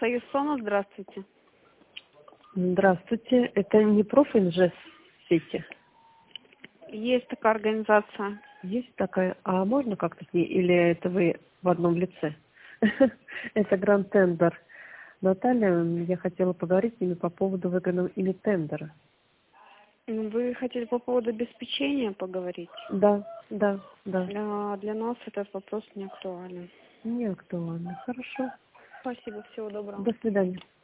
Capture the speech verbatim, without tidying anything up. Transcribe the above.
Союз Сома, здравствуйте. Здравствуйте. Это не профинжест сети? Есть такая организация. Есть такая. А можно как-то с ней? Или это вы в одном лице? Это Гранд Тендер. Наталья, я хотела поговорить с ними по поводу выгодного ими тендера. Вы хотели по поводу обеспечения поговорить? Да, да, да. Для, для нас этот вопрос не актуален. Не актуально. Хорошо. Спасибо, всего доброго. До свидания.